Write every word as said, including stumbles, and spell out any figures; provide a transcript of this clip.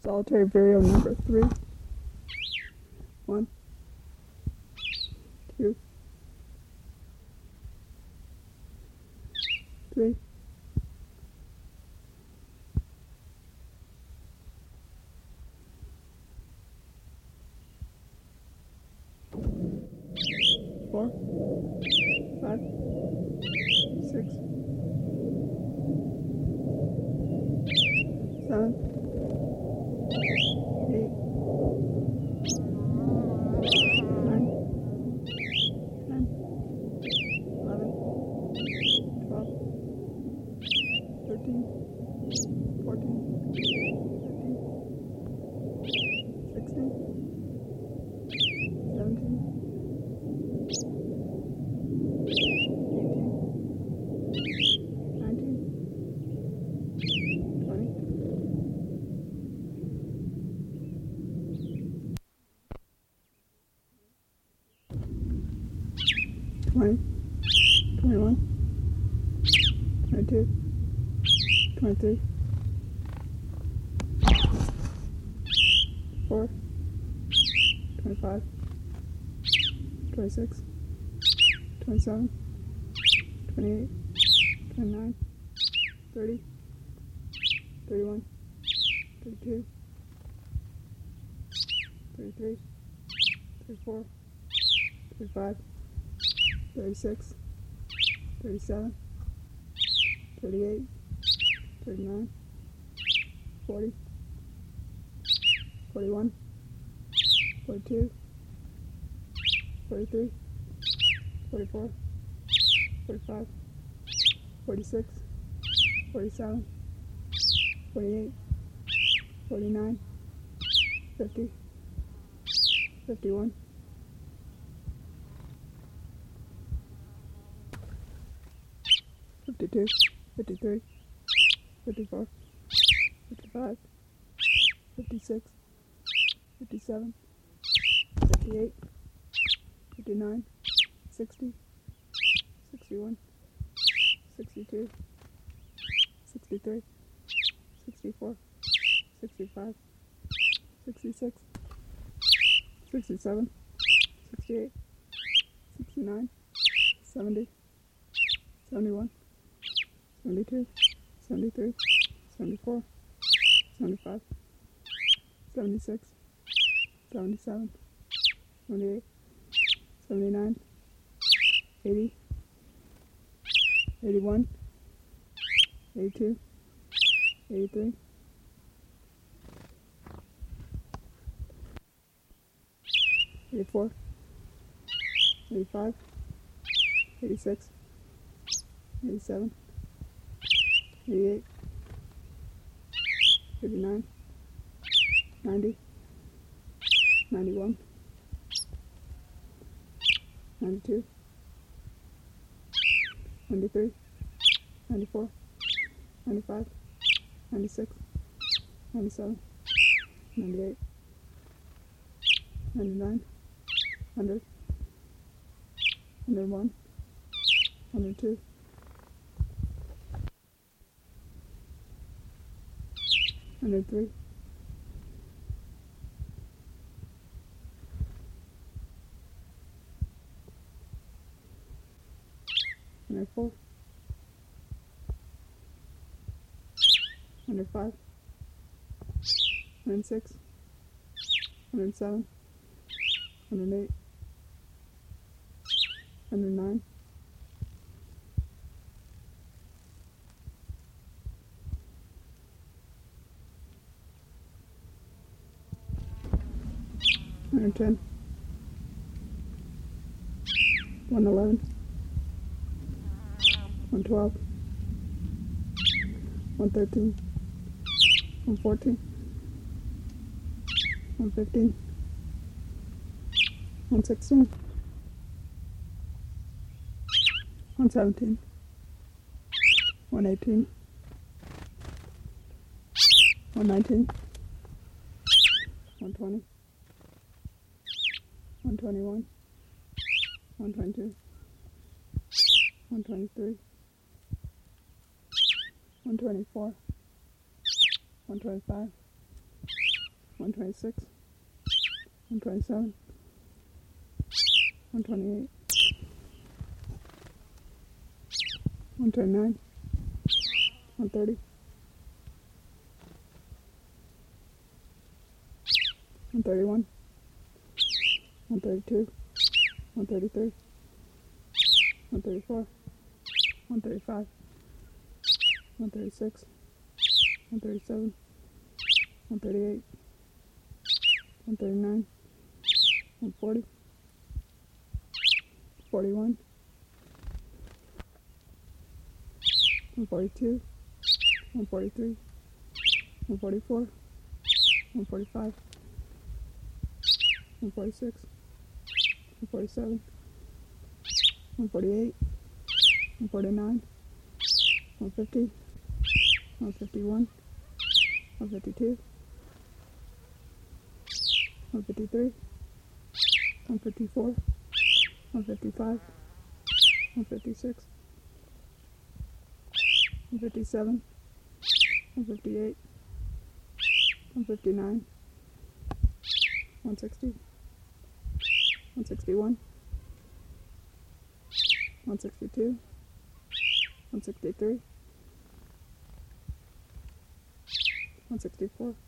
Solitary burial number three. One, two, three, four, five, six, seven, eight, nine, ten, eleven, twelve, thirteen, fourteen, fifteen, sixteen, seventeen, eighteen, nineteen, twenty, twenty, twenty-one, twenty-two, twenty-three, four, twenty-five, twenty-six, twenty-seven, twenty-eight, twenty-nine, thirty, thirty-one, thirty-two, thirty-three, thirty-four, thirty-five, thirty-six, thirty-seven, thirty-eight, thirty-nine, forty, forty-one, forty-two, forty-three, forty-four, forty-five, forty-six, forty-seven, forty-eight, forty-nine, fifty, fifty-one, fifty-two, fifty-three, fifty-four, fifty-five, fifty-six, fifty-seven, fifty-eight, fifty-nine, sixty, sixty-one, sixty-two, sixty-three, sixty-four, sixty-five, sixty-six, sixty-seven, sixty-eight, sixty-nine, seventy, seventy-one, seventy-two, seventy-three, seventy-four, seventy-five, seventy-six, seventy-seven, seventy-eight, seventy-nine, eighty, eighty-one, eighty-two, eighty-three, eighty-four, eighty-five, eighty-six, eighty-seven, eighty-eight, eighty-nine, ninety, ninety-one, ninety-two, ninety-three, ninety-four, ninety-five, ninety-six, ninety-seven, ninety-eight, ninety-nine, one hundred, one oh one, one oh two, one oh three, one oh four, one oh five, one oh six, one oh seven, one oh eight, one oh nine, one oh ten, one eleven, one twelve, one thirteen, one fourteen, one fifteen, one sixteen, one seventeen, one eighteen, one nineteen, one twenty, one twenty-one, one twenty-two, one twenty-three, one twenty-four, one twenty-five, one twenty-six, one twenty-seven, one twenty-eight, one twenty-nine, one thirty, one thirty-one, one thirty-two, one thirty-three, one thirty-four, one thirty-five, one thirty-six, one thirty-seven, one thirty-eight, one thirty-nine, one forty, forty-one, one forty-two, one forty-three, one forty-four, one forty-five, one forty-six, one forty-seven, one forty-eight, one forty-nine, one fifty, one fifty-one, one fifty-two, one fifty-three, one fifty-four, one fifty-five, one fifty-six, one fifty-seven, one fifty-eight, one fifty-nine, one sixty, one sixty-one, one sixty-two, one sixty-three, one sixty-four,